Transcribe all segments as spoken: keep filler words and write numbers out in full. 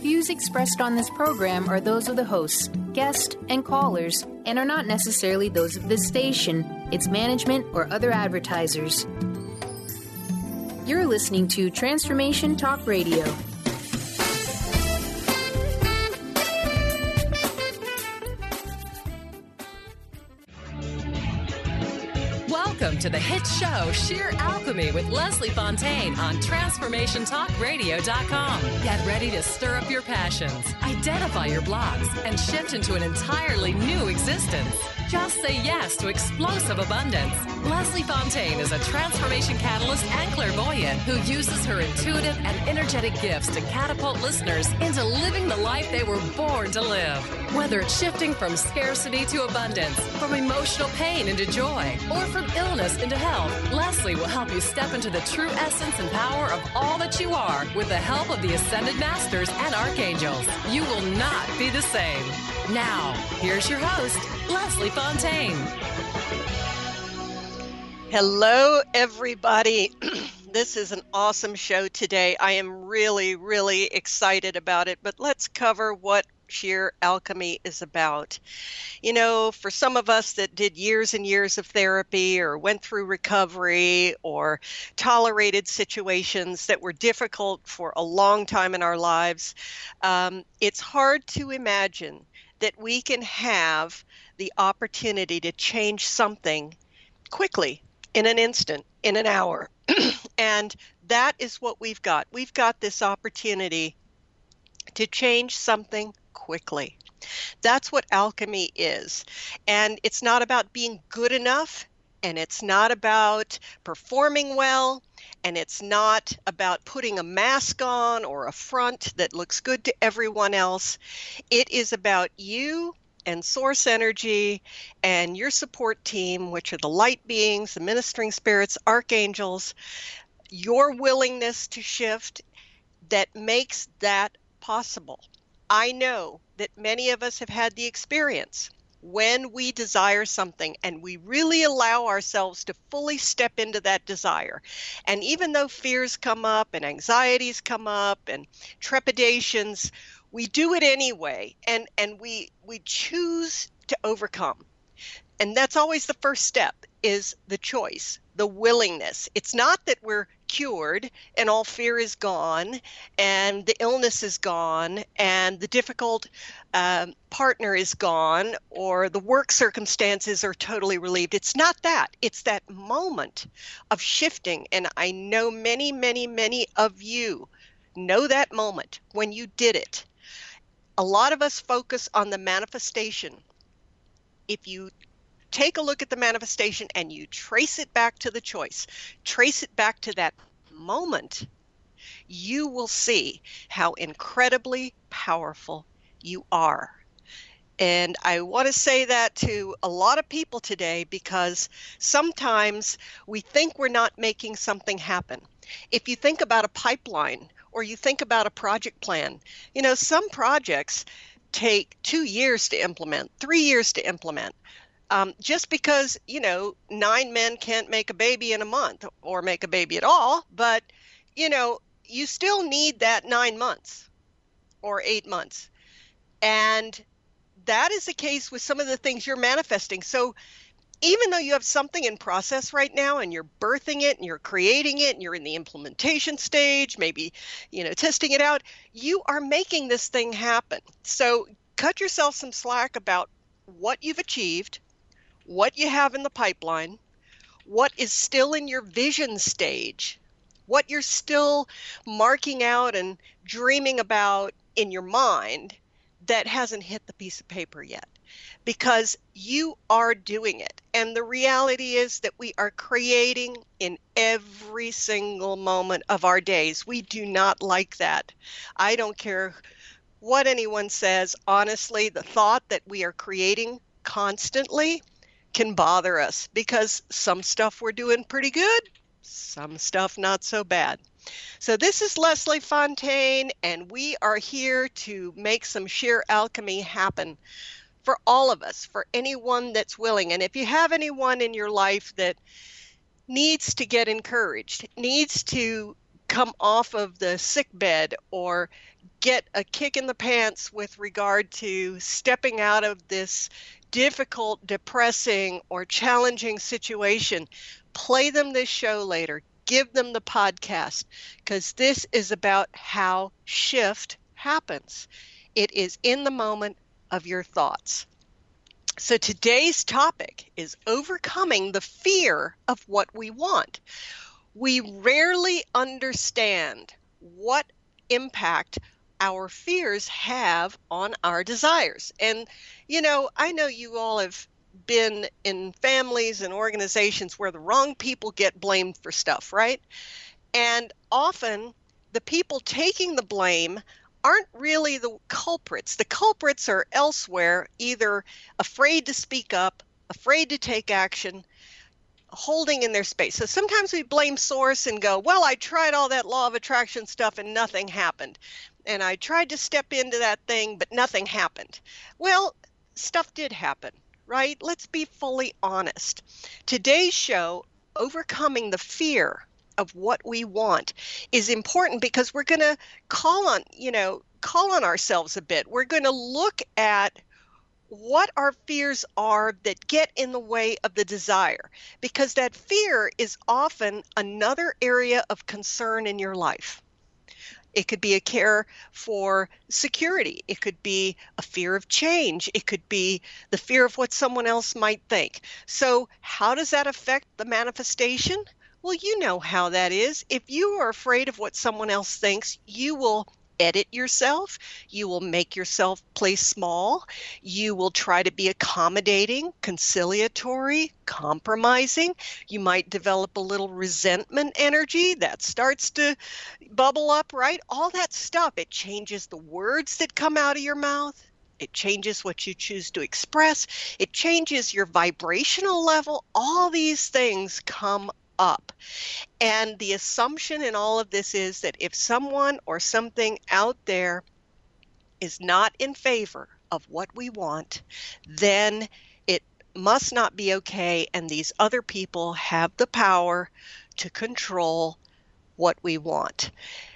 views expressed on this program are those of the hosts, guests, and callers, and are not necessarily those of this station, its management, or other advertisers. You're listening to Transformation Talk Radio. Welcome to the hit show Sheer Alchemy with Leslie Fontaine on Transformation Talk Radio dot com. Get ready to stir up your passions, identify your blocks, and shift into an entirely new existence. Just say yes to explosive abundance. Leslie Fontaine is a transformation catalyst and clairvoyant who uses her intuitive and energetic gifts to catapult listeners into living the life they were born to live. Whether it's shifting from scarcity to abundance, from emotional pain into joy, or from illness into health, Leslie will help you step into the true essence and power of all that you are with the help of the Ascended Masters and Archangels. You will not be the same. Now, here's your host, Leslie Fontaine. Hello, everybody. This is an awesome show today. I am really, really excited about it, but let's cover what Sheer Alchemy is about. You know, for some of us that did years and years of therapy or went through recovery or tolerated situations that were difficult for a long time in our lives, um, it's hard to imagine that we can have the opportunity to change something quickly, in an instant, in an hour. And that is what we've got. We've got this opportunity to change something quickly. That's what alchemy is. And it's not about being good enough, and it's not about performing well, and it's not about putting a mask on or a front that looks good to everyone else. It is about you and source energy and your support team, which are the light beings, the ministering spirits, archangels, your willingness to shift that makes that possible. I know that many of us have had the experience when we desire something and we really allow ourselves to fully step into that desire. And even though fears come up and anxieties come up and trepidations, we do it anyway, and, and we we choose to overcome. And that's always the first step, is the choice, the willingness. It's not that we're cured and all fear is gone and the illness is gone and the difficult um, partner is gone or the work circumstances are totally relieved. It's not that. It's that moment of shifting. And I know many, many, many of you know that moment when you did it. A lot of us focus on the manifestation. If you take a look at the manifestation and you trace it back to the choice, trace it back to that moment, you will see how incredibly powerful you are. And I want to say that to a lot of people today, because sometimes we think we're not making something happen. If you think about a pipeline or you think about a project plan, you know, some projects take two years to implement, three years to implement. Um, just because, you know, nine men can't make a baby in a month or make a baby at all, but, you know, you still need that nine months or eight months. And that is the case with some of the things you're manifesting. So even though you have something in process right now and you're birthing it and you're creating it and you're in the implementation stage, maybe, you know, testing it out, you are making this thing happen. So cut yourself some slack about what you've achieved, what you have in the pipeline, what is still in your vision stage, what you're still marking out and dreaming about in your mind that hasn't hit the piece of paper yet, because you are doing it. And the reality is that we are creating in every single moment of our days. We do not like that. I don't care what anyone says. Honestly, the thought that we are creating constantly can bother us, because some stuff we're doing pretty good, some stuff not so bad. So this is Leslie Fontaine, and we are here to make some sheer alchemy happen for all of us, for anyone that's willing. And if you have anyone in your life that needs to get encouraged, needs to come off of the sick bed or get a kick in the pants with regard to stepping out of this difficult, depressing, or challenging situation, play them this show later. Give them the podcast, because this is about how shift happens. It is in the moment of your thoughts. So today's topic is overcoming the fear of what we want. We rarely understand what impact our fears have on our desires. And, you know, I know you all have been in families and organizations where the wrong people get blamed for stuff, right? And often the people taking the blame aren't really the culprits. The culprits are elsewhere, either afraid to speak up, afraid to take action, holding in their space. So sometimes we blame source and go, well, I tried all that law of attraction stuff and nothing happened. And I tried to step into that thing, but nothing happened. Well, stuff did happen, right? Let's be fully honest. Today's show, Overcoming the Fear of What We Want, is important because we're going to call on, you know, call on ourselves a bit. We're going to look at what our fears are that get in the way of the desire, because that fear is often another area of concern in your life. It could be a care for security. It could be a fear of change. It could be the fear of what someone else might think. So how does that affect the manifestation? Well, you know how that is. If you are afraid of what someone else thinks, you will edit yourself. You will make yourself play small. You will try to be accommodating, conciliatory, compromising. You might develop a little resentment energy that starts to bubble up, right? All that stuff. It changes the words that come out of your mouth. It changes what you choose to express. It changes your vibrational level. All these things come up. And the assumption in all of this is that if someone or something out there is not in favor of what we want, then it must not be okay, and these other people have the power to control what we want.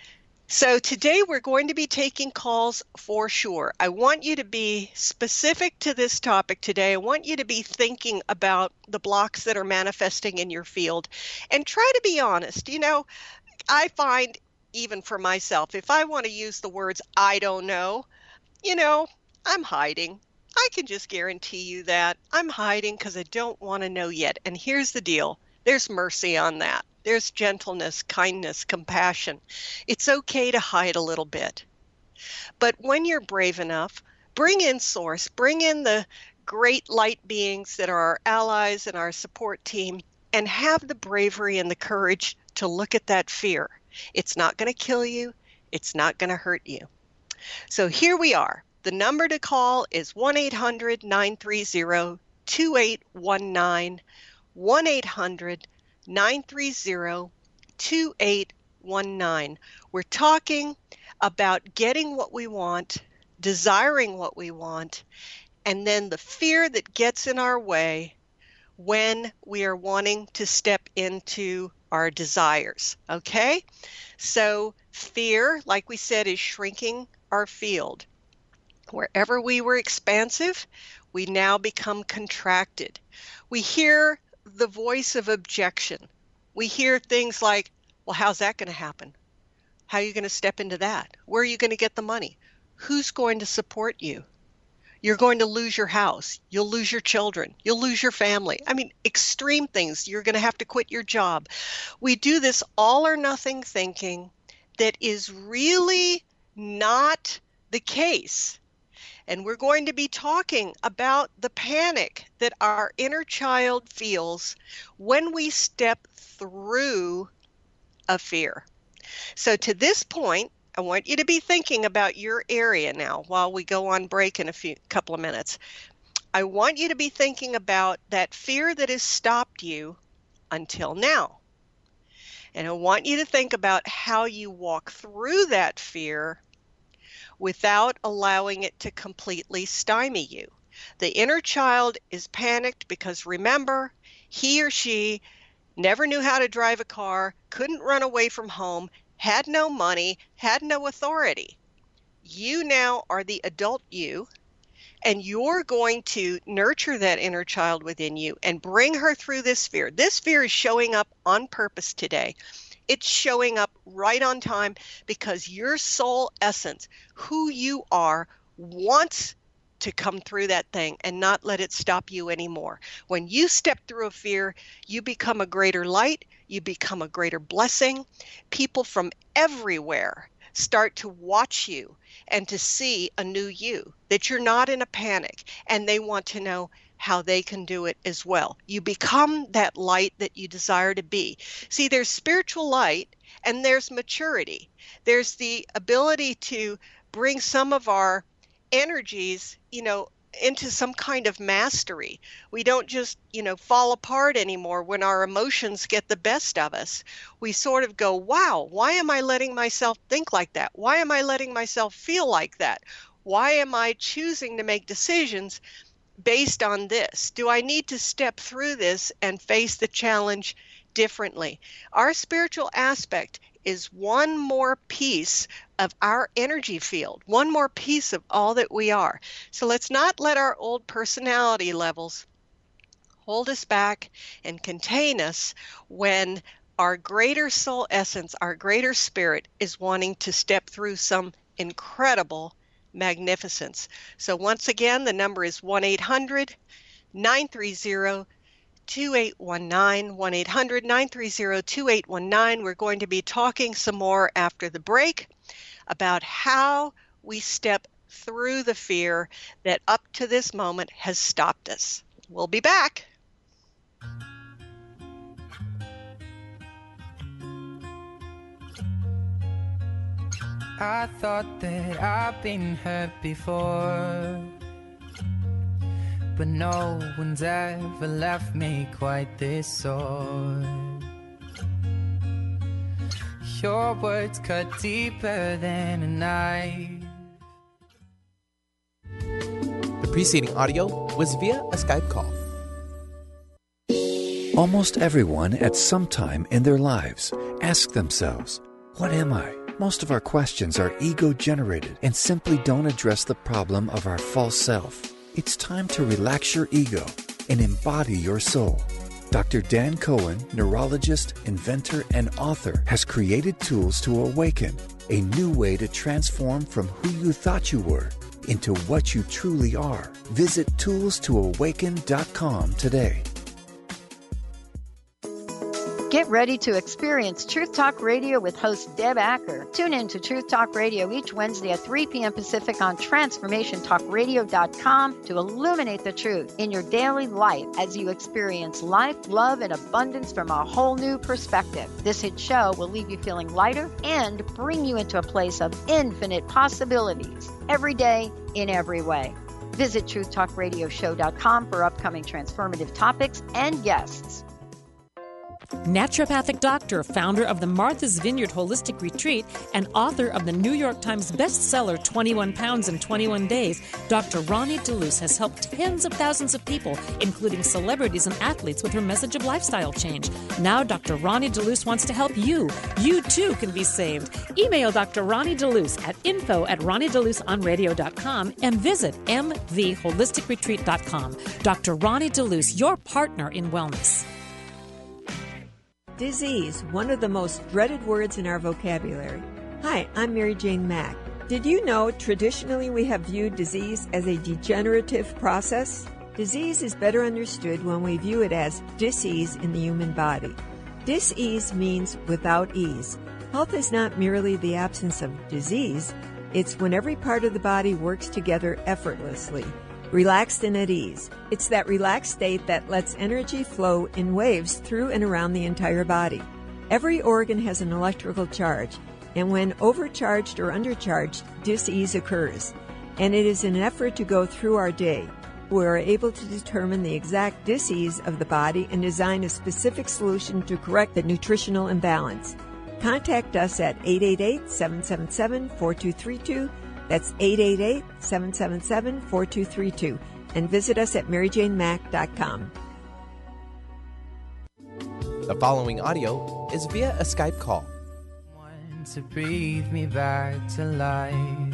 So today we're going to be taking calls for sure. I want you to be specific to this topic today. I want you to be thinking about the blocks that are manifesting in your field and try to be honest. You know, I find even for myself, if I want to use the words I don't know, you know, I'm hiding. I can just guarantee you that. I'm hiding because I don't want to know yet. And here's the deal. There's mercy on that. There's gentleness, kindness, compassion. It's okay to hide a little bit. But when you're brave enough, bring in source, bring in the great light beings that are our allies and our support team, and have the bravery and the courage to look at that fear. It's not going to kill you. It's not going to hurt you. So here we are. The number to call is one eight hundred nine three zero two eight one nine, one eight hundred nine three zero two eight one nine. We're talking about getting what we want, desiring what we want, and then the fear that gets in our way when we are wanting to step into our desires, okay? So fear, like we said, is shrinking our field. Wherever we were expansive, we now become contracted. We hear the voice of objection. We hear things like, well, how's that going to happen? How are you going to step into that? Where are you going to get the money? Who's going to support you? You're going to lose your house. You'll lose your children. You'll lose your family. I mean, extreme things. You're going to have to quit your job. We do this all or nothing thinking that is really not the case. And we're going to be talking about the panic that our inner child feels when we step through a fear. So to this point, I want you to be thinking about your area now while we go on break in a few couple of minutes. I want you to be thinking about that fear that has stopped you until now. And I want you to think about how you walk through that fear without allowing it to completely stymie you. The inner child is panicked because, remember, he or she never knew how to drive a car, couldn't run away from home, had no money, had no authority. You now are the adult you, and you're going to nurture that inner child within you and bring her through this fear. This fear is showing up on purpose today. It's showing up right on time because your soul essence, who you are, wants to come through that thing and not let it stop you anymore. When you step through a fear, you become a greater light, you become a greater blessing. People from everywhere start to watch you and to see a new you, that you're not in a panic, and they want to know how they can do it as well. You become that light that you desire to be. See, there's spiritual light and there's maturity. There's the ability to bring some of our energies, you know, into some kind of mastery. We don't just, you know, fall apart anymore when our emotions get the best of us. We sort of go, wow, why am I letting myself think like that? Why am I letting myself feel like that? Why am I choosing to make decisions based on this? Do I need to step through this and face the challenge differently? Our spiritual aspect is one more piece of our energy field, one more piece of all that we are. So let's not let our old personality levels hold us back and contain us when our greater soul essence, our greater spirit is wanting to step through some incredible magnificence. So once again, the number is one eight hundred nine three zero two eight one nine, one eight hundred nine three zero two eight one nine. We're going to be talking some more after the break about how we step through the fear that up to this moment has stopped us. We'll be back. I thought that I've been hurt before, but no one's ever left me quite this sore. Your words cut deeper than a knife. The preceding audio was via a Skype call. Almost everyone at some time in their lives ask themselves, what am I? Most of our questions are ego-generated and simply don't address the problem of our false self. It's time to relax your ego and embody your soul. Doctor Dan Cohen, neurologist, inventor, and author, has created tools to awaken a new way to transform from who you thought you were into what you truly are. Visit tools to awaken dot com today. Get ready to experience Truth Talk Radio with host Deb Acker. Tune in to Truth Talk Radio each Wednesday at three p.m. Pacific on transformation talk radio dot com to illuminate the truth in your daily life as you experience life, love, and abundance from a whole new perspective. This hit show will leave you feeling lighter and bring you into a place of infinite possibilities every day in every way. Visit truth talk radio show dot com for upcoming transformative topics and guests. Naturopathic doctor, founder of the Martha's Vineyard Holistic Retreat, and author of the New York Times bestseller twenty-one pounds in twenty-one days, Doctor Ronnie DeLuce has helped tens of thousands of people, including celebrities and athletes, with her message of lifestyle change. Now Doctor Ronnie DeLuce wants to help you. You too can be saved. Email Doctor Ronnie DeLuce at info at ronnie deluce on radio dot com and visit m v holistic retreat dot com. Doctor Ronnie DeLuce, your partner in wellness. Disease, one of the most dreaded words in our vocabulary. Hi, I'm Mary Jane Mack. Did you know traditionally we have viewed disease as a degenerative process? Disease is better understood when we view it as dis-ease in the human body. Dis-ease means without ease. Health is not merely the absence of disease, it's when every part of the body works together effortlessly, relaxed and at ease. It's that relaxed state that lets energy flow in waves through and around the entire body. Every organ has an electrical charge, and when overcharged or undercharged, dis-ease occurs. And it is an effort to go through our day. We are able to determine the exact dis-ease of the body and design a specific solution to correct the nutritional imbalance. Contact us at eight eight eight, seven seven seven, four two three two. That's eight eight eight, seven seven seven, four two three two. And visit us at mary jane mack dot com. The following audio is via a Skype call. to breathe me back to life.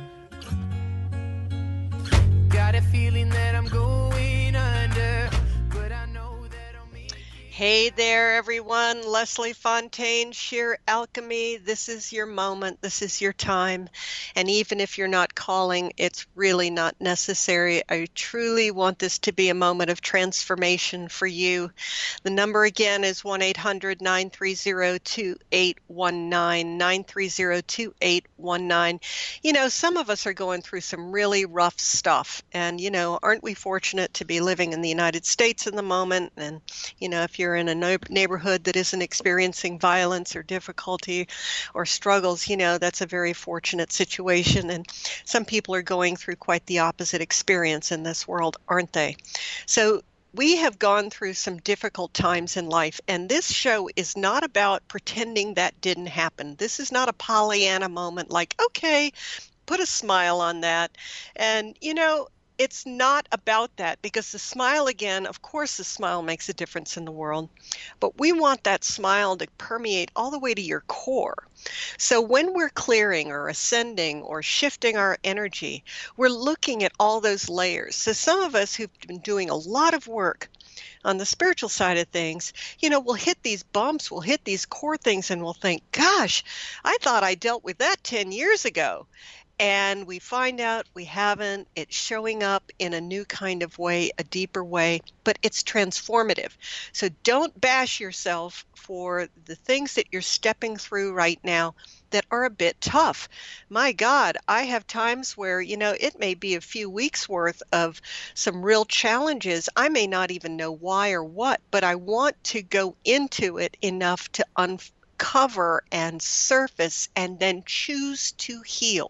Got a feeling that I'm going under, but I know that I'll make it. Hey there, everyone. Leslie Fontaine, Sheer Alchemy. This is your moment. This is your time. And even if you're not calling, it's really not necessary. I truly want this to be a moment of transformation for you. The number again is one eight hundred nine three zero two eight one nine, nine three zero two eight one nine. You know, some of us are going through some really rough stuff. And, you know, aren't we fortunate to be living in the United States in the moment? And, you know, if you're in a no- neighborhood that isn't experiencing violence or difficulty or struggles, you know, that's a very fortunate situation. And some people are going through quite the opposite experience in this world, aren't they? So we have gone through some difficult times in life, and this show is not about pretending that didn't happen. This is not a Pollyanna moment like, okay, put a smile on that. And, you know, it's not about that, because the smile, again, of course, the smile makes a difference in the world, but we want that smile to permeate all the way to your core. So when we're clearing or ascending or shifting our energy, we're looking at all those layers. So some of us who've been doing a lot of work on the spiritual side of things, you know, we'll hit these bumps, we'll hit these core things, and we'll think, gosh, I thought I dealt with that ten years ago. And we find out we haven't. It's showing up in a new kind of way, a deeper way, but it's transformative. So don't bash yourself for the things that you're stepping through right now that are a bit tough. My God, I have times where, you know, it may be a few weeks worth of some real challenges. I may not even know why or what, but I want to go into it enough to uncover and surface and then choose to heal.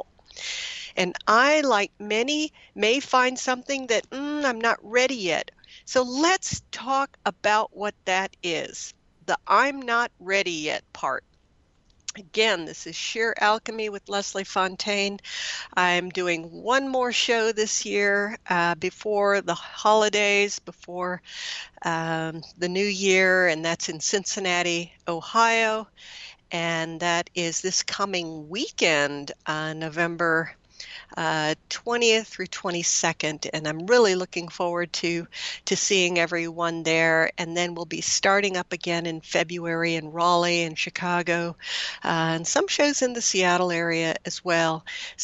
And I, like many, may find something that mm, I'm not ready yet. So let's talk about what that is, the I'm not ready yet part. Again, this is Sheer Alchemy with Leslie Fontaine. I'm doing one more show this year uh, before the holidays, before um, the new year, and that's in Cincinnati, Ohio. And that is this coming weekend, uh, November uh, twentieth through twenty-second. And I'm really looking forward to, to seeing everyone there. And then we'll be starting up again in February in Raleigh and Chicago, uh, and some shows in the Seattle area as well.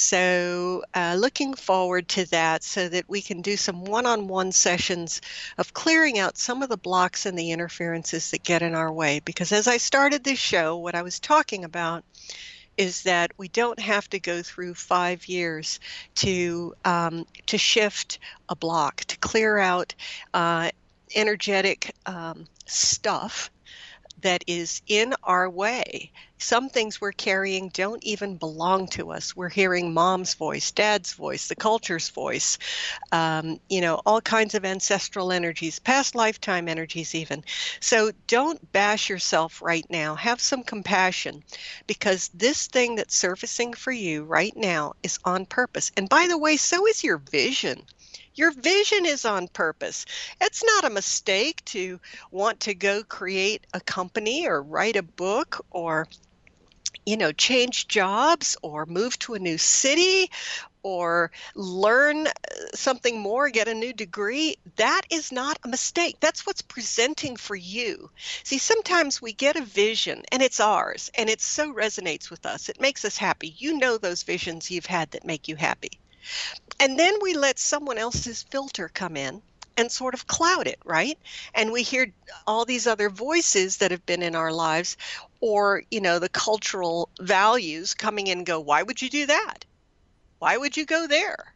So uh, looking forward to that so that we can do some one-on-one sessions of clearing out some of the blocks and the interferences that get in our way. Because as I started this show, what I was talking about is that we don't have to go through five years to um, to shift a block, to clear out uh, energetic um, stuff that is in our way. Some things we're carrying don't even belong to us. We're hearing mom's voice, dad's voice, the culture's voice, um, you know, all kinds of ancestral energies, past lifetime energies even. So don't bash yourself right now. Have some compassion, because this thing that's surfacing for you right now is on purpose. And by the way, so is your vision. Your vision is on purpose. It's not a mistake to want to go create a company or write a book or, you know, change jobs or move to a new city or learn something more, get a new degree. That is not a mistake. That's what's presenting for you. See, sometimes we get a vision and it's ours and it so resonates with us. It makes us happy. You know those visions you've had that make you happy. And then we let someone else's filter come in and sort of cloud it, right? And we hear all these other voices that have been in our lives, or, you know, the cultural values coming in and go, why would you do that? Why would you go there?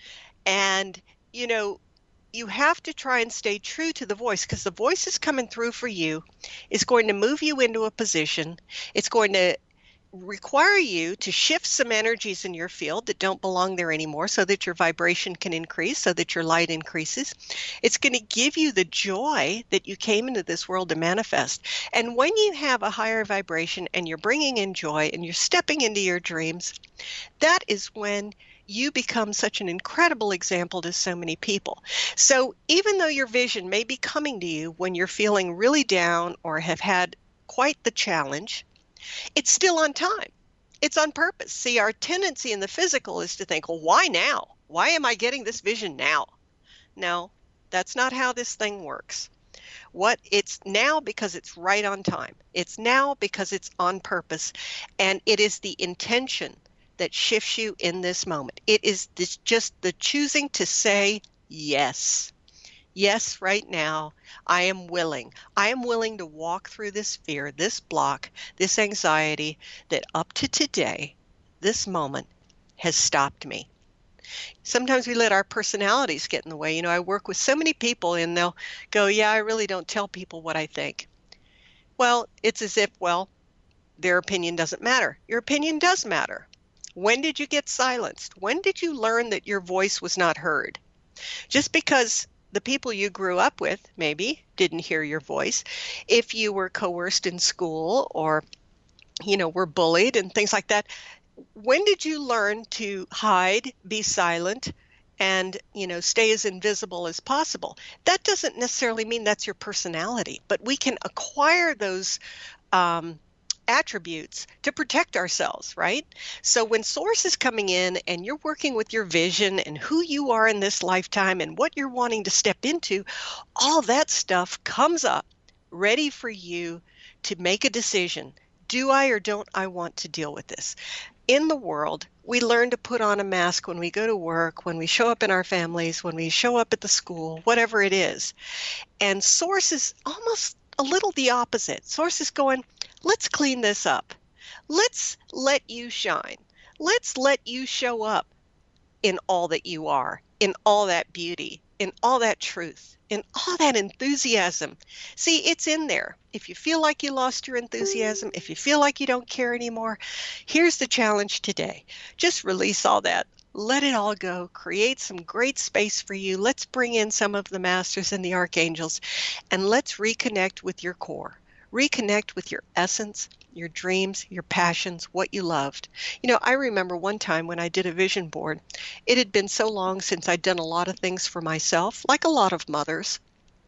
And, you know, you have to try and stay true to the voice, because the voice is coming through for you, is going to move you into a position. It's going to require you to shift some energies in your field that don't belong there anymore so that your vibration can increase, so that your light increases. It's going to give you the joy that you came into this world to manifest. And when you have a higher vibration and you're bringing in joy and you're stepping into your dreams, that is when you become such an incredible example to so many people. So even though your vision may be coming to you when you're feeling really down or have had quite the challenge, it's still on time. It's on purpose. See, our tendency in the physical is to think, well, why now? Why am I getting this vision now? No, that's not how this thing works. What it's now because it's right on time. It's now because it's on purpose. And it is the intention that shifts you in this moment. It is this, just the choosing to say yes. Yes, right now, I am willing. I am willing to walk through this fear, this block, this anxiety that up to today, this moment, has stopped me. Sometimes we let our personalities get in the way. You know, I work with so many people and they'll go, yeah, I really don't tell people what I think. Well, it's as if, well, their opinion doesn't matter. Your opinion does matter. When did you get silenced? When did you learn that your voice was not heard? Just because the people you grew up with maybe didn't hear your voice, if you were coerced in school or, you know, were bullied and things like that, when did you learn to hide, be silent, and, you know, stay as invisible as possible? That doesn't necessarily mean that's your personality, but we can acquire those um, attributes to protect ourselves, right? So when Source is coming in and you're working with your vision and who you are in this lifetime and what you're wanting to step into, all that stuff comes up ready for you to make a decision. Do I or don't I want to deal with this? In the world, we learn to put on a mask when we go to work, when we show up in our families, when we show up at the school, whatever it is. And Source is almost a little the opposite. Source is going, let's clean this up. Let's let you shine. Let's let you show up in all that you are, in all that beauty, in all that truth, in all that enthusiasm. See, it's in there. If you feel like you lost your enthusiasm, if you feel like you don't care anymore, here's the challenge today. Just release all that. Let it all go. Create some great space for you. Let's bring in some of the masters and the archangels, and let's reconnect with your core. Reconnect with your essence, your dreams, your passions, what you loved. You know, I remember one time when I did a vision board, it had been so long since I'd done a lot of things for myself, like a lot of mothers.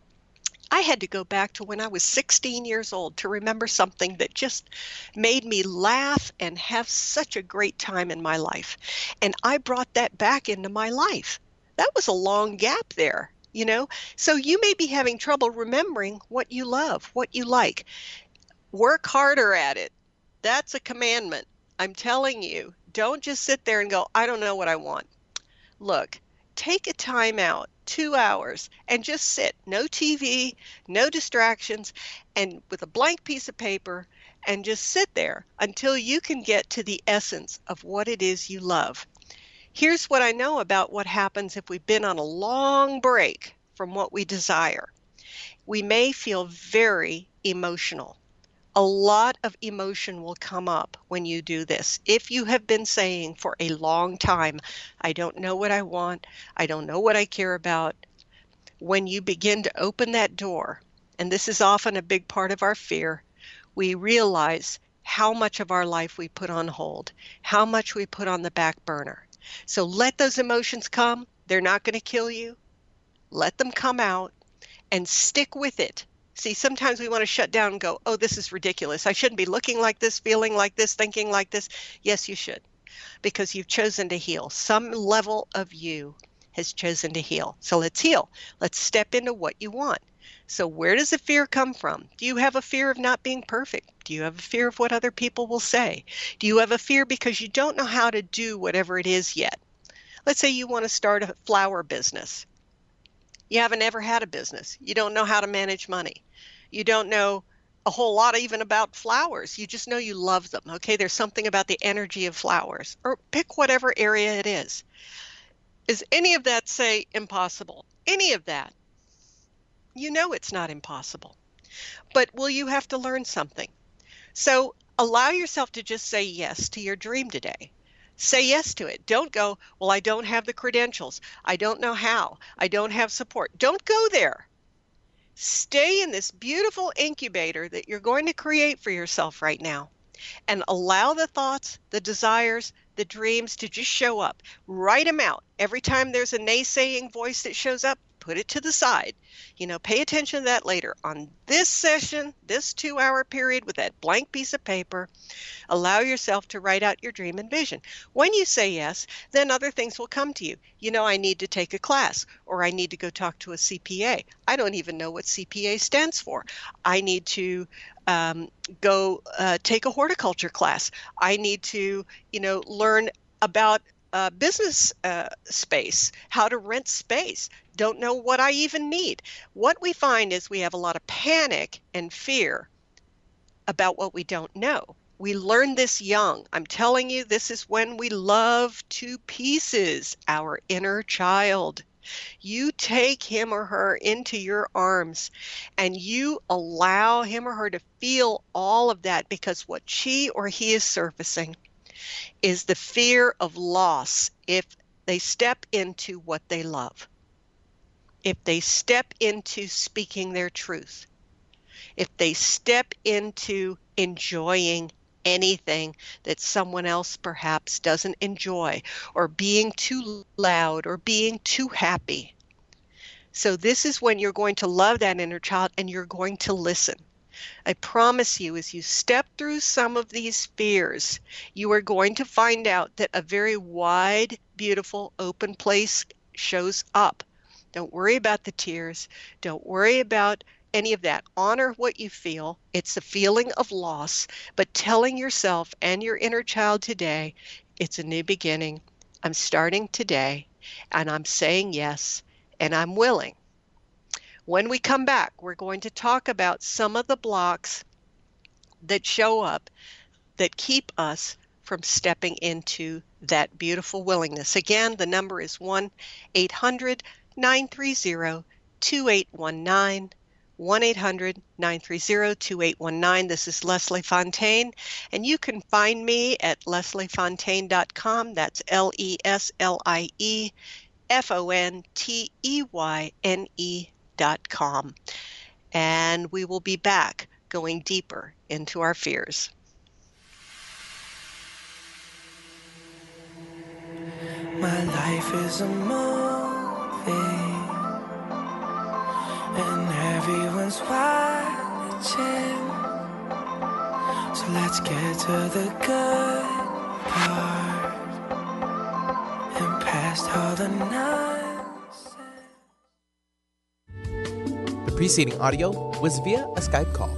I had to go back to when I was sixteen years old to remember something that just made me laugh and have such a great time in my life. And I brought that back into my life. That was a long gap there, you know? So you may be having trouble remembering what you love, what you like. Work harder at it. That's a commandment. I'm telling you, don't just sit there and go, I don't know what I want. Look, take a time out. Two hours and just sit, no T V, no distractions, and with a blank piece of paper, and just sit there until you can get to the essence of what it is you love. Here's what I know about what happens if we've been on a long break from what we desire. We may feel very emotional. A lot of emotion will come up when you do this. If you have been saying for a long time, I don't know what I want, I don't know what I care about, when you begin to open that door, and this is often a big part of our fear, we realize how much of our life we put on hold, how much we put on the back burner. So let those emotions come. They're not going to kill you. Let them come out and stick with it. See, sometimes we want to shut down and go, oh, this is ridiculous. I shouldn't be looking like this, feeling like this, thinking like this. Yes, you should, because you've chosen to heal. Some level of you has chosen to heal. So let's heal. Let's step into what you want. So where does the fear come from? Do you have a fear of not being perfect? Do you have a fear of what other people will say? Do you have a fear because you don't know how to do whatever it is yet? Let's say you want to start a flower business. You haven't ever had a business. You don't know how to manage money. You don't know a whole lot even about flowers. You just know you love them. Okay, there's something about the energy of flowers. Or pick whatever area it is. Is any of that, say, impossible? Any of that? You know it's not impossible. But will you have to learn something? So allow yourself to just say yes to your dream today. Say yes to it. Don't go, well, I don't have the credentials. I don't know how. I don't have support. Don't go there. Stay in this beautiful incubator that you're going to create for yourself right now, and allow the thoughts, the desires, the dreams to just show up. Write them out. Every time there's a naysaying voice that shows up, put it to the side. You know, pay attention to that later. On this session, this two-hour period with that blank piece of paper, allow yourself to write out your dream and vision. When you say yes, then other things will come to you. You know, I need to take a class, or I need to go talk to a C P A. I don't even know what C P A stands for. I need to um, go uh, take a horticulture class. I need to, you know, learn about uh, business uh, space, how to rent space. Don't know what I even need. What we find is we have a lot of panic and fear about what we don't know. We learn this young. I'm telling you, this is when we love to pieces our inner child. You take him or her into your arms and you allow him or her to feel all of that, because what she or he is surfacing is the fear of loss if they step into what they love, if they step into speaking their truth, if they step into enjoying anything that someone else perhaps doesn't enjoy, or being too loud or being too happy. So this is when you're going to love that inner child and you're going to listen. I promise you, as you step through some of these fears, you are going to find out that a very wide, beautiful, open place shows up. Don't worry about the tears. Don't worry about any of that. Honor what you feel. It's a feeling of loss, but telling yourself and your inner child today, it's a new beginning. I'm starting today, and I'm saying yes, and I'm willing. When we come back, we're going to talk about some of the blocks that show up that keep us from stepping into that beautiful willingness. Again, the number is one eight hundred nine three zero two eight one nine, one eight hundred nine three zero two eight one nine. This is Leslie Fontaine, and you can find me at leslie fontaine dot com. That's L E S L I E F O N T E Y N E dot com. And we will be back going deeper into our fears. My life is a movie, and everyone's watching. So let's get to the good part and past all the nonsense. The preceding audio was via a Skype call.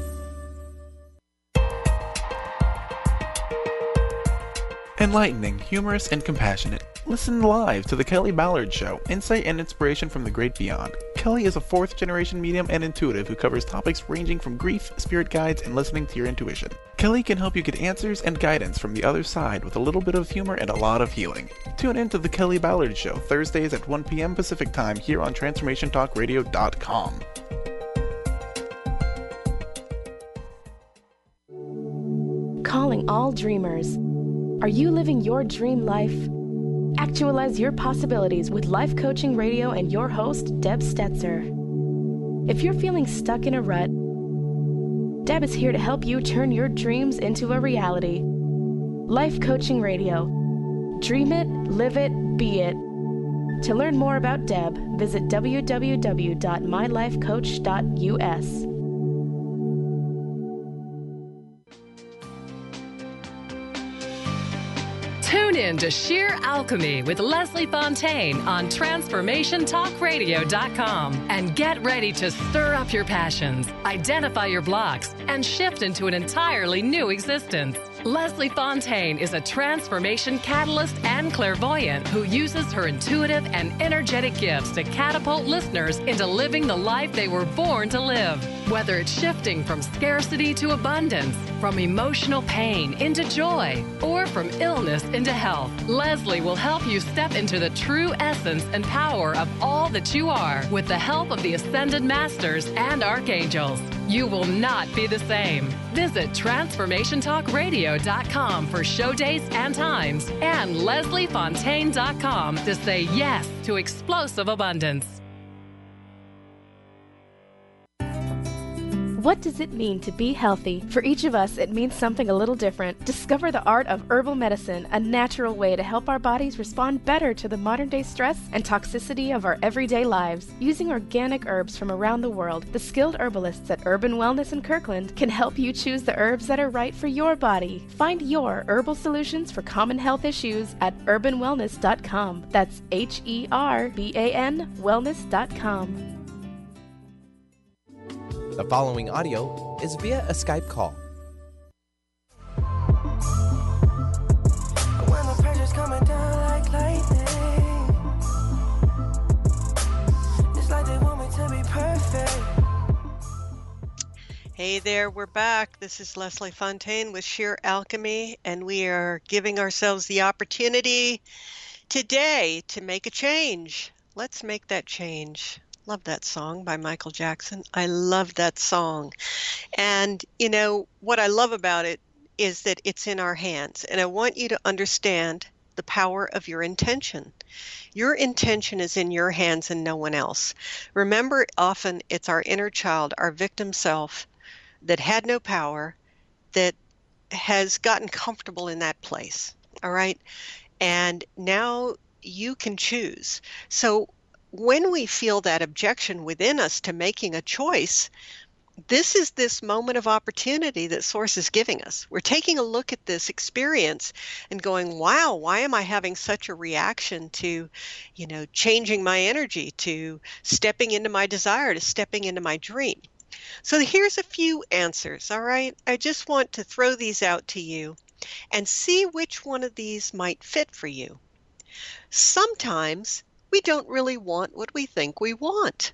Enlightening, humorous, and compassionate. Listen live to The Kelly Ballard Show, insight and inspiration from the great beyond. Kelly is a fourth-generation medium and intuitive who covers topics ranging from grief, spirit guides, and listening to your intuition. Kelly can help you get answers and guidance from the other side with a little bit of humor and a lot of healing. Tune in to The Kelly Ballard Show, Thursdays at one p.m. Pacific Time here on transformation talk radio dot com. Calling all dreamers. Are you living your dream life? Actualize your possibilities with Life Coaching Radio and your host, Deb Stetzer. If you're feeling stuck in a rut, Deb is here to help you turn your dreams into a reality. Life Coaching Radio. Dream it, live it, be it. To learn more about Deb, visit w w w dot my life coach dot u s. Tune in to Sheer Alchemy with Leslie Fontaine on transformation talk radio dot com and get ready to stir up your passions, identify your blocks, and shift into an entirely new existence. Leslie Fontaine is a transformation catalyst and clairvoyant who uses her intuitive and energetic gifts to catapult listeners into living the life they were born to live. Whether it's shifting from scarcity to abundance, from emotional pain into joy, or from illness into health, Leslie will help you step into the true essence and power of all that you are with the help of the Ascended Masters and Archangels. You will not be the same. Visit transformation talk radio dot com for show dates and times and leslie fontaine dot com to say yes to explosive abundance. What does it mean to be healthy? For each of us, it means something a little different. Discover the art of herbal medicine, a natural way to help our bodies respond better to the modern-day stress and toxicity of our everyday lives. Using organic herbs from around the world, the skilled herbalists at Urban Wellness in Kirkland can help you choose the herbs that are right for your body. Find your herbal solutions for common health issues at urban wellness dot com. That's H E R B A N wellness dot com. The following audio is via a Skype call. When the pressure's coming down like lightning, it's like they want me to be perfect. Hey there, we're back. This is Leslie Fontaine with Sheer Alchemy, and we are giving ourselves the opportunity today to make a change. Let's make that change. Love that song by Michael Jackson. I love that song. And, you know, what I love about it is that it's in our hands. And I want you to understand the power of your intention. Your intention is in your hands and no one else. Remember, often it's our inner child, our victim self, that had no power, that has gotten comfortable in that place. All right? And now you can choose. So when we feel that objection within us to making a choice, this is this moment of opportunity that Source is giving us. We're taking a look at this experience and going, wow, why am I having such a reaction to, you know, changing my energy, to stepping into my desire, to stepping into my dream? So here's a few answers, all right? I just want to throw these out to you and see which one of these might fit for you. Sometimes we don't really want what we think we want.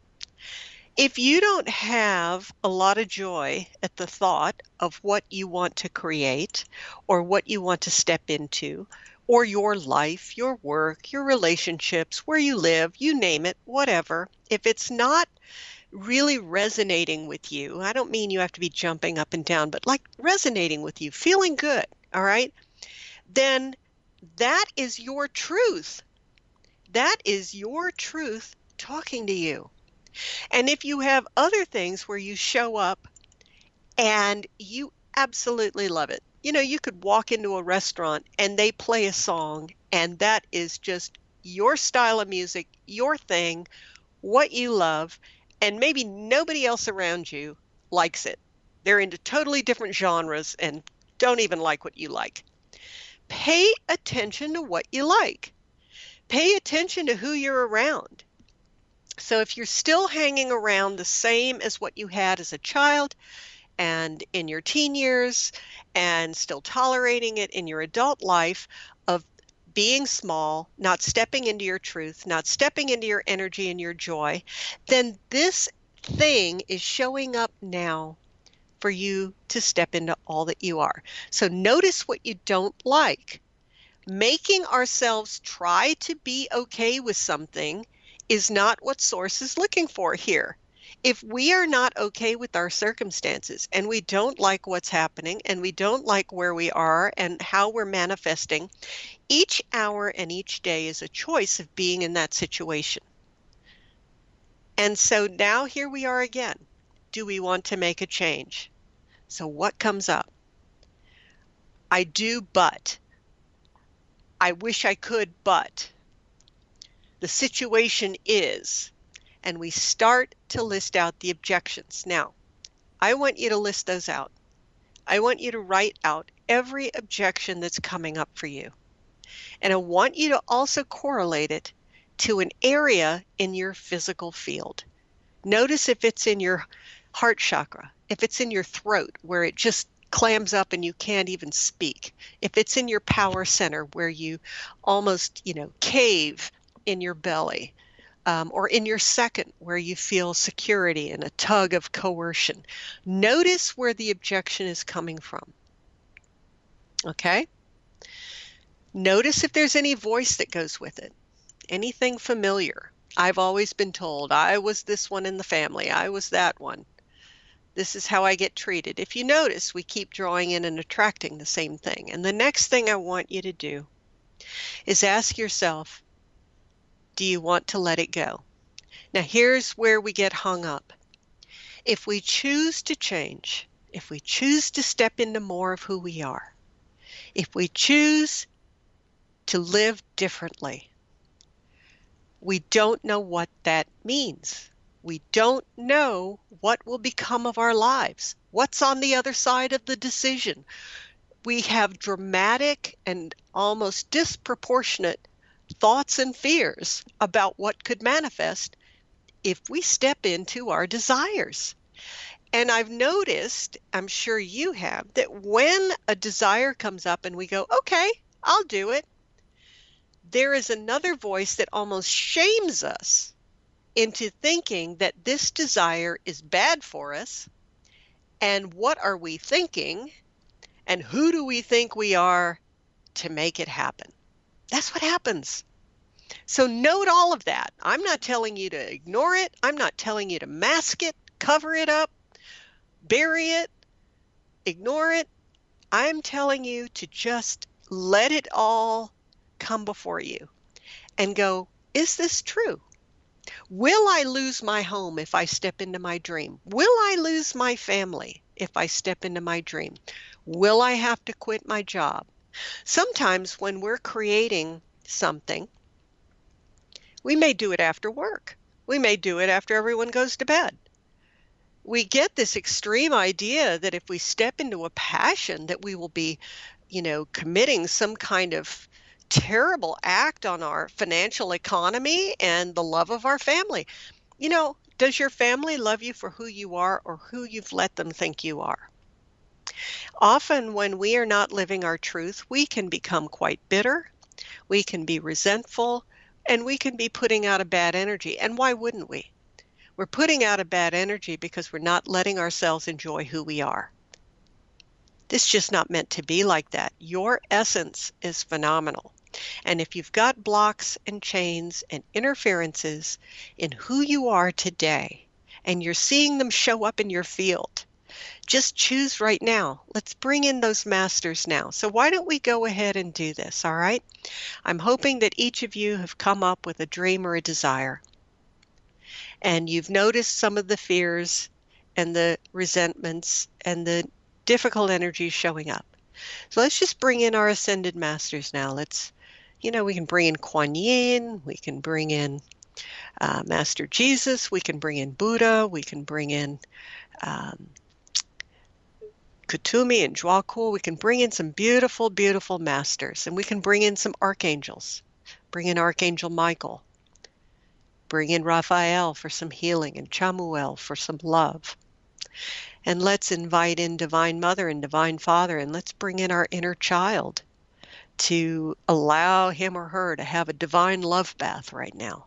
If you don't have a lot of joy at the thought of what you want to create or what you want to step into, or your life, your work, your relationships, where you live, you name it, whatever, if it's not really resonating with you, I don't mean you have to be jumping up and down, but like resonating with you, feeling good, all right, then that is your truth. That is your truth talking to you. And if you have other things where you show up and you absolutely love it, you know, you could walk into a restaurant and they play a song and that is just your style of music, your thing, what you love, and maybe nobody else around you likes it. They're into totally different genres and don't even like what you like. Pay attention to what you like. Pay attention to who you're around. So if you're still hanging around the same as what you had as a child and in your teen years and still tolerating it in your adult life of being small, not stepping into your truth, not stepping into your energy and your joy, then this thing is showing up now for you to step into all that you are. So notice what you don't like. Making ourselves try to be okay with something is not what Source is looking for here. If we are not okay with our circumstances and we don't like what's happening and we don't like where we are and how we're manifesting, each hour and each day is a choice of being in that situation. And so now here we are again. Do we want to make a change? So what comes up? I do, but. I wish I could, but. The situation is, and we start to list out the objections. Now, I want you to list those out. I want you to write out every objection that's coming up for you. And I want you to also correlate it to an area in your physical field. Notice if it's in your heart chakra, if it's in your throat where it just clams up and you can't even speak, if it's in your power center where you almost, you know, cave in your belly, um, or in your second where you feel security and a tug of coercion. Notice where the objection is coming from. Okay? Notice if there's any voice that goes with it. Anything familiar. I've always been told I was this one in the family. I was that one. This is how I get treated. If you notice, we keep drawing in and attracting the same thing. And the next thing I want you to do is ask yourself, do you want to let it go? Now, here's where we get hung up. If we choose to change, if we choose to step into more of who we are, if we choose to live differently, we don't know what that means. We don't know what will become of our lives. What's on the other side of the decision? We have dramatic and almost disproportionate thoughts and fears about what could manifest if we step into our desires. And I've noticed, I'm sure you have, that when a desire comes up and we go, okay, I'll do it, there is another voice that almost shames us into thinking that this desire is bad for us. And what are we thinking? And who do we think we are to make it happen? That's what happens. So note all of that. I'm not telling you to ignore it. I'm not telling you to mask it, cover it up, bury it, ignore it. I'm telling you to just let it all come before you and go, is this true? Will I lose my home if I step into my dream? Will I lose my family if I step into my dream? Will I have to quit my job? Sometimes when we're creating something, we may do it after work. We may do it after everyone goes to bed. We get this extreme idea that if we step into a passion that we will be, you know, committing some kind of terrible act on our financial economy and the love of our family. You know, does your family love you for who you are or who you've let them think you are? Often when we are not living our truth, we can become quite bitter, we can be resentful, and we can be putting out a bad energy. And why wouldn't we? We're putting out a bad energy because we're not letting ourselves enjoy who we are. It's just not meant to be like that. Your essence is phenomenal. And if you've got blocks and chains and interferences in who you are today, and you're seeing them show up in your field, just choose right now. Let's bring in those masters now. So why don't we go ahead and do this, all right? I'm hoping that each of you have come up with a dream or a desire. And you've noticed some of the fears and the resentments and the difficult energies showing up. So let's just bring in our ascended masters now. Let's, you know, we can bring in Kuan Yin, we can bring in uh, Master Jesus, we can bring in Buddha, we can bring in um, Kutumi and Zhuaku. We can bring in some beautiful, beautiful masters, and we can bring in some archangels. Bring in Archangel Michael. Bring in Raphael for some healing and Chamuel for some love. And let's invite in Divine Mother and Divine Father, and let's bring in our inner child to allow him or her to have a divine love bath right now.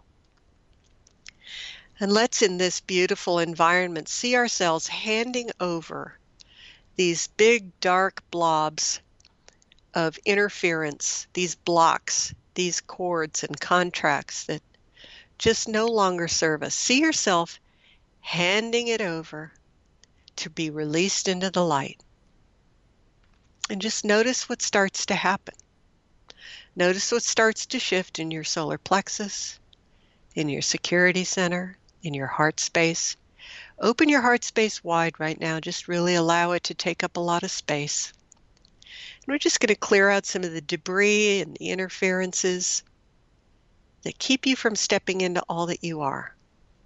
And let's, in this beautiful environment, see ourselves handing over these big dark blobs of interference, these blocks, these cords and contracts that just no longer serve us. See yourself handing it over to be released into the light. And just notice what starts to happen. Notice what starts to shift in your solar plexus, in your security center, in your heart space. Open your heart space wide right now. Just really allow it to take up a lot of space. And we're just going to clear out some of the debris and the interferences that keep you from stepping into all that you are.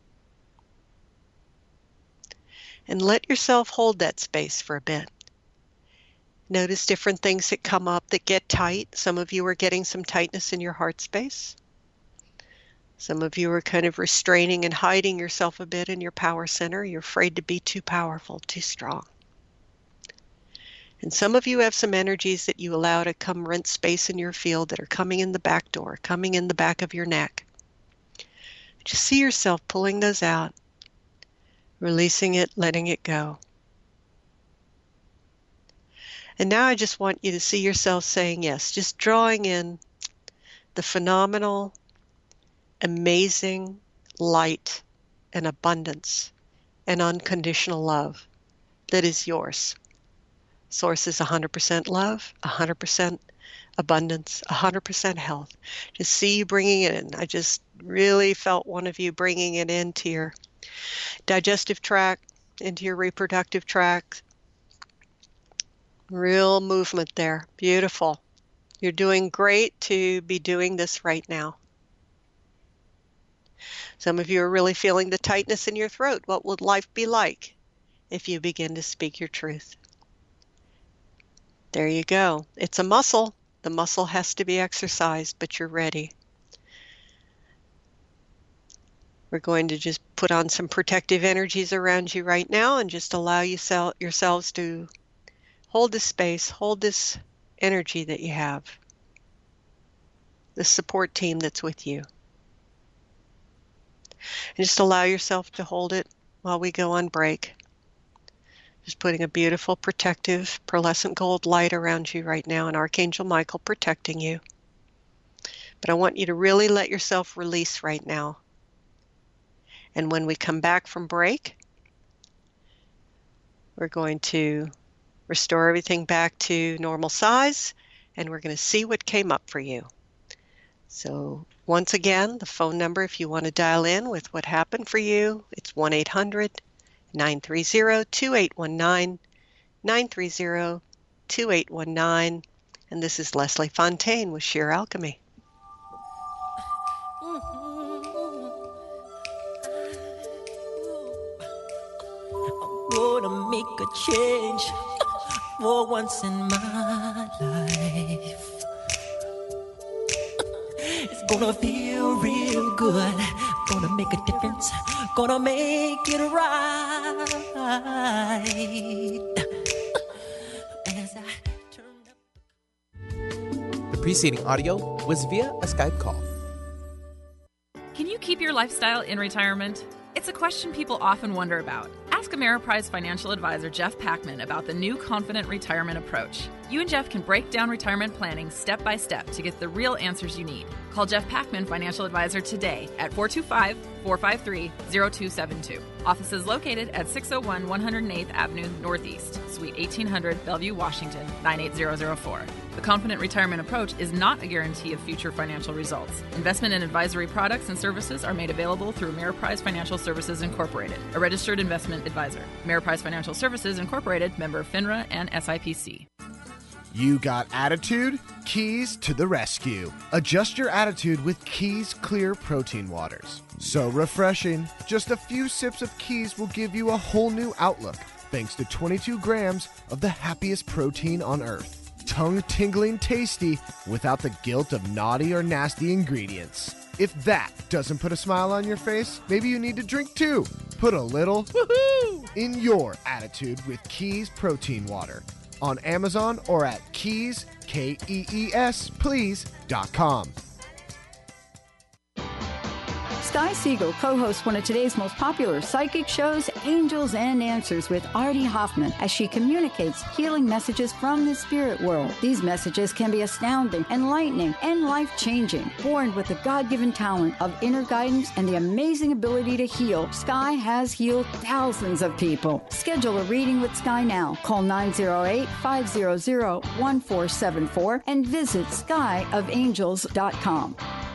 And let yourself hold that space for a bit. Notice different things that come up that get tight. Some of you are getting some tightness in your heart space. Some of you are kind of restraining and hiding yourself a bit in your power center. You're afraid to be too powerful, too strong. And some of you have some energies that you allow to come rent space in your field that are coming in the back door, coming in the back of your neck. Just see yourself pulling those out, releasing it, letting it go. And now I just want you to see yourself saying yes, just drawing in the phenomenal, amazing light and abundance and unconditional love that is yours. Source is one hundred percent love, one hundred percent abundance, one hundred percent health. Just see you bringing it in. I just really felt one of you bringing it into your digestive tract, into your reproductive tract. Real movement there. Beautiful. You're doing great to be doing this right now. Some of you are really feeling the tightness in your throat. What would life be like if you begin to speak your truth? There you go. It's a muscle. The muscle has to be exercised, but you're ready. We're going to just put on some protective energies around you right now and just allow yourself, yourselves to hold this space, hold this energy that you have, the support team that's with you. And just allow yourself to hold it while we go on break. Just putting a beautiful protective pearlescent gold light around you right now, and Archangel Michael protecting you. But I want you to really let yourself release right now. And when we come back from break, we're going to restore everything back to normal size, and we're going to see what came up for you. So once again, the phone number if you want to dial in with what happened for you, it's one eight hundred nine three zero two eight one nine, nine three zero two eight one nine, and this is Leslie Fontaine with Sheer Alchemy. Gonna make a change for once in my life. It's gonna feel real good. Gonna make a difference. Gonna make it right. As I turn up. The preceding audio was via a Skype call. Can you keep your lifestyle in retirement? It's a question people often wonder about. Ask Ameriprise financial advisor Jeff Packman about the new Confident Retirement Approach. You and Jeff can break down retirement planning step by step to get the real answers you need. Call Jeff Packman, financial advisor, today at four two five, four five three, zero two seven two. Office is located at six oh one one hundred eighth Avenue Northeast, Suite eighteen hundred, Bellevue, Washington, nine eight zero zero four. The Confident Retirement Approach is not a guarantee of future financial results. Investment and advisory products and services are made available through Ameriprise Financial Services Incorporated, a registered investment advisor. Ameriprise Financial Services Incorporated, member FINRA and S I P C. You got attitude? Keys to the rescue. Adjust your attitude with Keys Clear Protein Waters. So refreshing. Just a few sips of Keys will give you a whole new outlook, thanks to twenty-two grams of the happiest protein on earth. Tongue-tingling tasty without the guilt of naughty or nasty ingredients. If that doesn't put a smile on your face, maybe you need to drink too. Put a little woohoo in your attitude with Keys Protein Water. On Amazon or at keys, K E E S, please, dot com. Sky Siegel co-hosts one of today's most popular psychic shows, Angels and Answers, with Artie Hoffman, as she communicates healing messages from the spirit world. These messages can be astounding, enlightening, and life-changing. Born with the God-given talent of inner guidance and the amazing ability to heal, Sky has healed thousands of people. Schedule a reading with Sky now. Call nine zero eight, five zero zero, one four seven four and visit sky of angels dot com.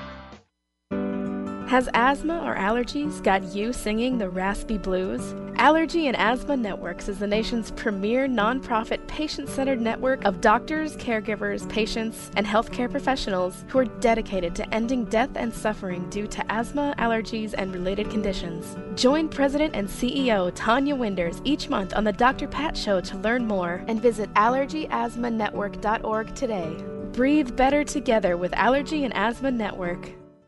Has asthma or allergies got you singing the raspy blues? Allergy and Asthma Networks is the nation's premier nonprofit patient-centered network of doctors, caregivers, patients, and healthcare professionals who are dedicated to ending death and suffering due to asthma, allergies, and related conditions. Join President and C E O Tanya Winders each month on the Doctor Pat Show to learn more, and visit allergy asthma network dot org today. Breathe better together with Allergy and Asthma Network.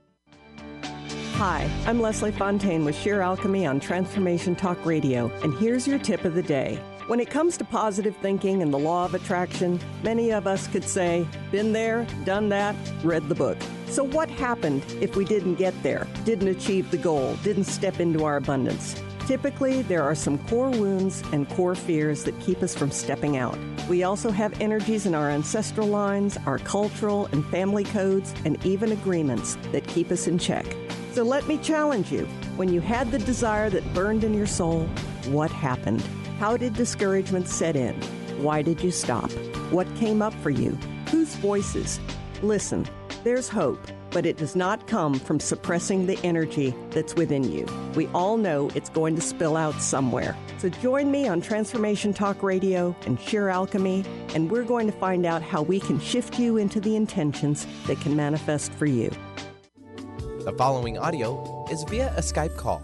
Hi, I'm Leslie Fontaine with Sheer Alchemy on Transformation Talk Radio, and here's your tip of the day. When it comes to positive thinking and the law of attraction, many of us could say, been there, done that, read the book. So what happened if we didn't get there, didn't achieve the goal, didn't step into our abundance? Typically, there are some core wounds and core fears that keep us from stepping out. We also have energies in our ancestral lines, our cultural and family codes, and even agreements that keep us in check. So let me challenge you. When you had the desire that burned in your soul, what happened? How did discouragement set in? Why did you stop? What came up for you? Whose voices? Listen, there's hope. but it does not come from suppressing the energy that's within you. We all know it's going to spill out somewhere. So join me on Transformation Talk Radio and Sheer Alchemy, and we're going to find out how we can shift you into the intentions that can manifest for you. The following audio is via a Skype call.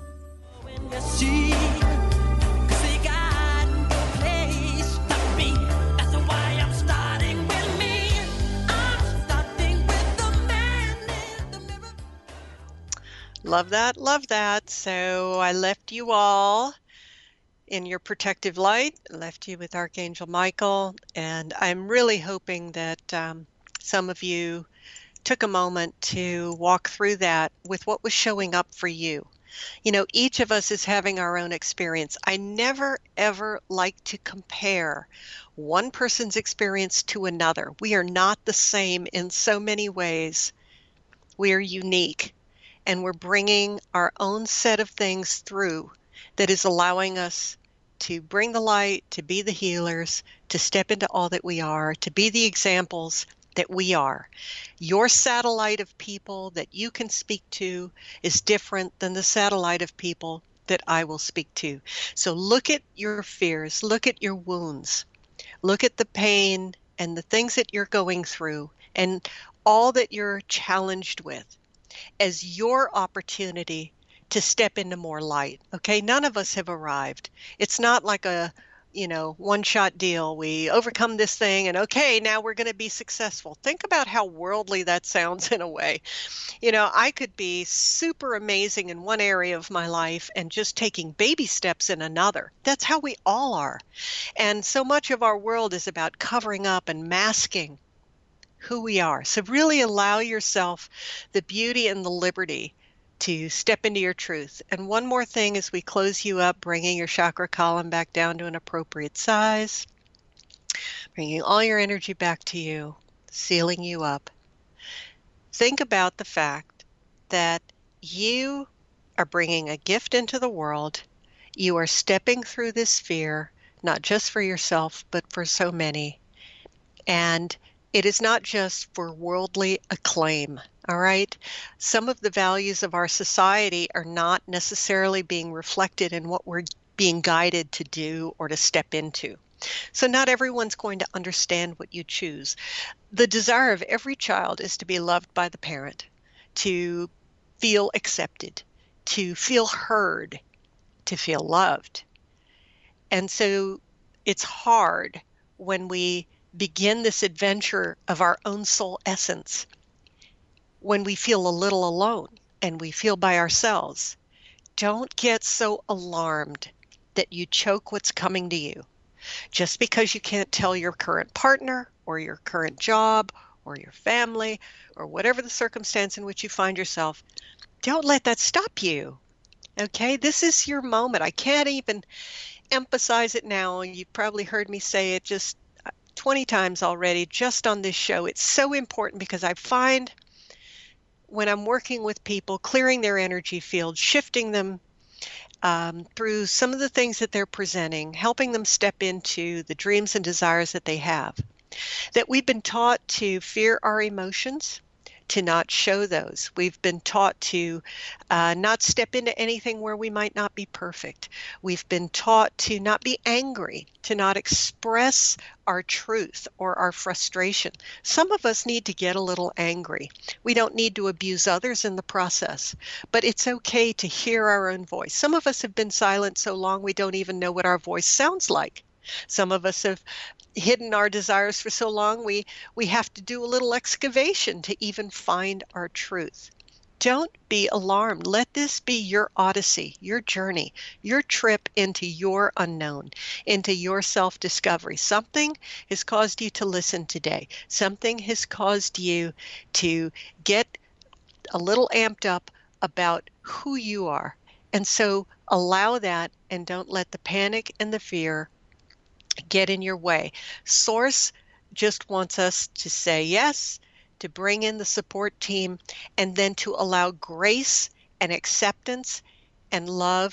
Love that, love that. So I left you all in your protective light, left you with Archangel Michael, and I'm really hoping that um, some of you took a moment to walk through that with what was showing up for you. You know, each of us is having our own experience. I never, ever like to compare one person's experience to another. We are not the same in so many ways. We are unique. And we're bringing our own set of things through that is allowing us to bring the light, to be the healers, to step into all that we are, to be the examples that we are. Your satellite of people that you can speak to is different than the satellite of people that I will speak to. So look at your fears, look at your wounds, look at the pain and the things that you're going through and all that you're challenged with as your opportunity to step into more light. Okay, none of us have arrived. It's not like a, you know, one-shot deal. We overcome this thing and okay, now we're going to be successful. Think about how worldly that sounds in a way. You know, I could be super amazing in one area of my life and just taking baby steps in another. That's how we all are. And so much of our world is about covering up and masking who we are. So really allow yourself the beauty and the liberty to step into your truth. And one more thing as we close you up, bringing your chakra column back down to an appropriate size, bringing all your energy back to you, sealing you up. Think about the fact that you are bringing a gift into the world. You are stepping through this fear, not just for yourself, but for so many. And it is not just for worldly acclaim, all right? Some of the values of our society are not necessarily being reflected in what we're being guided to do or to step into. So not everyone's going to understand what you choose. The desire of every child is to be loved by the parent, to feel accepted, to feel heard, to feel loved. And so it's hard when we begin this adventure of our own soul essence when we feel a little alone and we feel by ourselves. Don't get so alarmed that you choke what's coming to you. Just because you can't tell your current partner or your current job or your family or whatever the circumstance in which you find yourself, don't let that stop you. Okay, this is your moment. I can't even emphasize it now. You've probably heard me say it just twenty times already just on this show. It's so important because I find when I'm working with people, clearing their energy field, shifting them um, through some of the things that they're presenting, helping them step into the dreams and desires that they have, that we've been taught to fear our emotions, to not show those. We've been taught to uh, not step into anything where we might not be perfect. We've been taught to not be angry, to not express our truth or our frustration. Some of us need to get a little angry. We don't need to abuse others in the process, but it's okay to hear our own voice. Some of us have been silent so long we don't even know what our voice sounds like. Some of us have hidden our desires for so long we we have to do a little excavation to even find our truth. Don't be alarmed. Let this be your odyssey, your journey, your trip into your unknown, into your self-discovery. Something has caused you to listen today. Something has caused you to get a little amped up about who you are. And so allow that and don't let the panic and the fear get in your way. Source just wants us to say yes, to bring in the support team, and then to allow grace and acceptance and love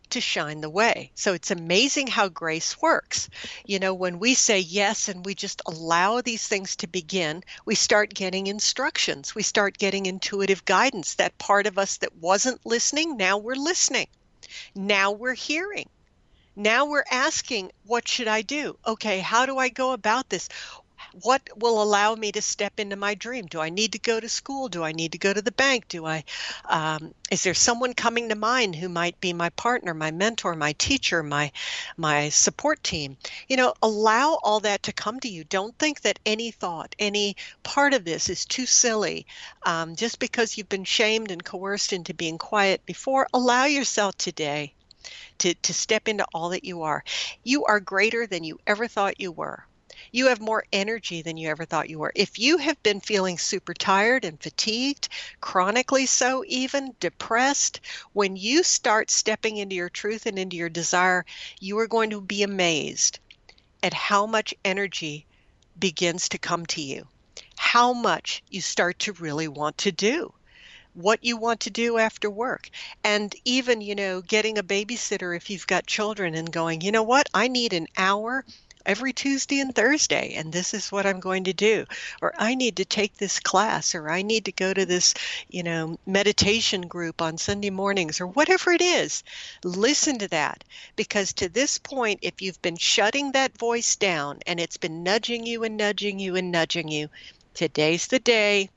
to shine the way. So it's amazing how grace works. You know, when we say yes and we just allow these things to begin, we start getting instructions. We start getting intuitive guidance. That part of us that wasn't listening, now we're listening. Now we're hearing. Now we're asking, what should I do? Okay, how do I go about this? What will allow me to step into my dream? Do I need to go to school? Do I need to go to the bank? Do I, um, is there someone coming to mind who might be my partner, my mentor, my teacher, my, my support team? You know, allow all that to come to you. Don't think that any thought, any part of this is too silly. Um, just because you've been shamed and coerced into being quiet before, allow yourself today to, to step into all that you are. You are greater than you ever thought you were. You have more energy than you ever thought you were. If you have been feeling super tired and fatigued, chronically so even, depressed, when you start stepping into your truth and into your desire, you are going to be amazed at how much energy begins to come to you, how much you start to really want to do, what you want to do after work. And even, you know, getting a babysitter if you've got children and going, you know what, I need an hour every Tuesday and Thursday, and this is what I'm going to do. Or I need to take this class, or I need to go to this, you know, meditation group on Sunday mornings, or whatever it is. Listen to that, because to this point, if you've been shutting that voice down and it's been nudging you and nudging you and nudging you, today's the day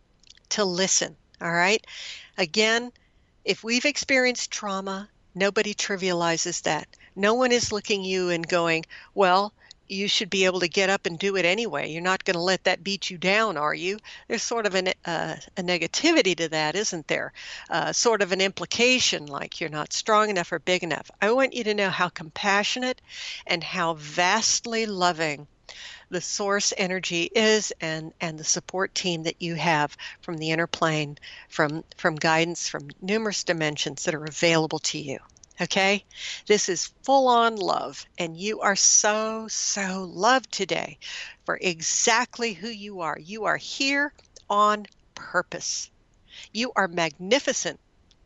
to listen, all right? Again, if we've experienced trauma, nobody trivializes that. No one is looking at you and going, well, you should be able to get up and do it anyway. You're not going to let that beat you down, are you? There's sort of an, uh, a negativity to that, isn't there? Uh, sort of an implication like you're not strong enough or big enough. I want you to know how compassionate and how vastly loving the source energy is, and, and the support team that you have from the inner plane, from, from guidance, from numerous dimensions that are available to you. Okay, this is full-on love, and you are so, so loved today for exactly who you are. You are here on purpose. You are magnificent.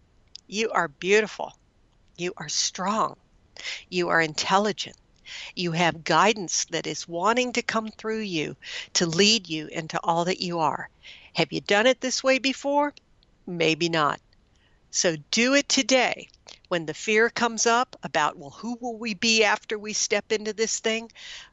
You are beautiful. You are strong. You are intelligent. You have guidance that is wanting to come through you to lead you into all that you are. Have you done it this way before? Maybe not. So do it today. When the fear comes up about, well, who will we be after we step into this thing?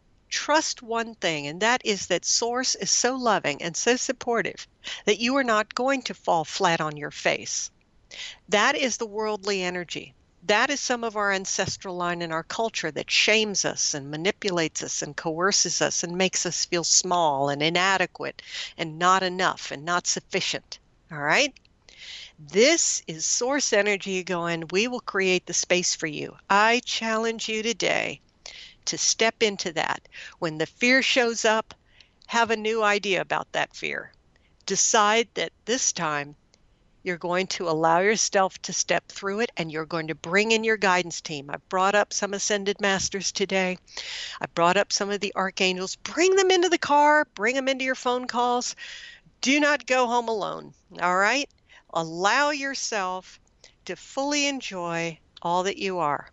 Trust one thing, and that is that Source is so loving and so supportive that you are not going to fall flat on your face. That is the worldly energy. That is some of our ancestral line in our culture that shames us and manipulates us and coerces us and makes us feel small and inadequate and not enough and not sufficient. All right? This is source energy going, we will create the space for you. I challenge you today to step into that. When the fear shows up, have a new idea about that fear. Decide that this time you're going to allow yourself to step through it, and you're going to bring in your guidance team. I brought up some Ascended Masters today. I brought up some of the Archangels. Bring them into the car. Bring them into your phone calls. Do not go home alone, all right? Allow yourself to fully enjoy all that you are.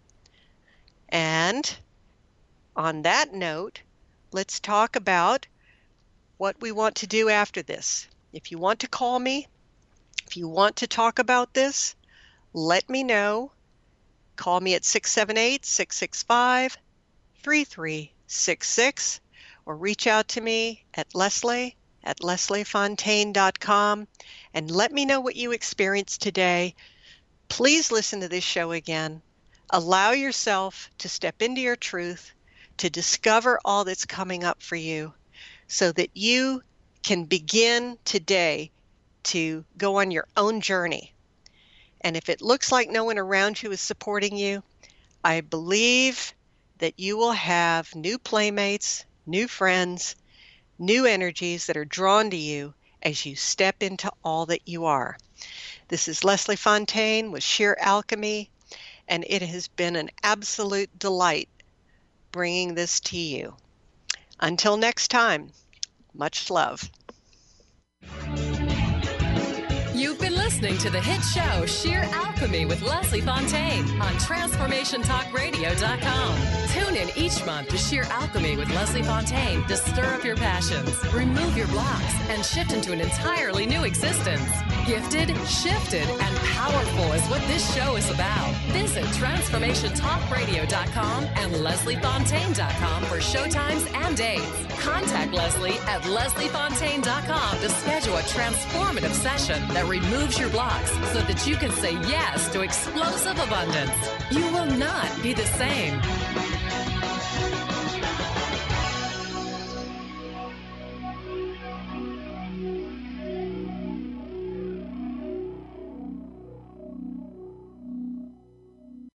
And on that note, let's talk about what we want to do after this. If you want to call me, if you want to talk about this, let me know. Call me at six seven eight, six six five, three three six six or reach out to me at Leslie at leslie fontaine dot com and let me know what you experienced today. Please listen to this show again. Allow yourself to step into your truth, to discover all that's coming up for you so that you can begin today to go on your own journey. And if it looks like no one around you is supporting you, I believe that you will have new playmates, new friends, new energies that are drawn to you as you step into all that you are. This is Leslie Fontaine with Sheer Alchemy, and it has been an absolute delight bringing this to you. Until next time, much love. You've been listening listening to the hit show Sheer Alchemy with Leslie Fontaine on Transformation Talk Radio dot com. Tune in each month to Sheer Alchemy with Leslie Fontaine to stir up your passions, remove your blocks, and shift into an entirely new existence. Gifted, shifted, and powerful is what this show is about. Visit Transformation Talk Radio dot com and Leslie Fontaine dot com for showtimes and dates. Contact Leslie at Leslie Fontaine dot com to schedule a transformative session that removes your blocks so that you can say yes to explosive abundance. You will not be the same.